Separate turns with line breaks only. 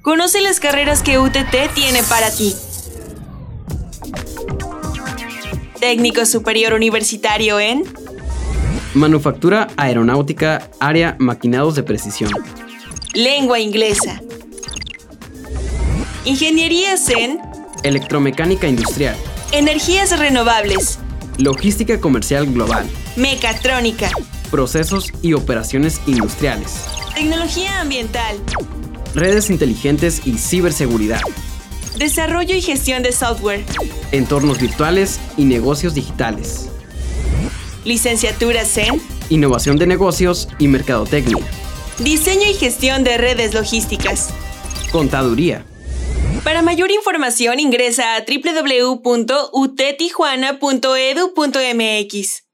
Conoce las carreras que UTT tiene para ti. Técnico superior universitario en
Manufactura aeronáutica, área maquinados de precisión.
lengua inglesa. Ingenierías en
Electromecánica industrial.
energías renovables,
Logística comercial global.
mecatrónica,
Procesos y operaciones industriales.
tecnología ambiental,
Redes inteligentes y ciberseguridad.
desarrollo y gestión de software,
Entornos virtuales y negocios digitales.
licenciaturas en
Innovación de negocios y mercadotecnia.
diseño y gestión de redes logísticas.
Contaduría.
Para mayor información ingresa a www.uttijuana.edu.mx.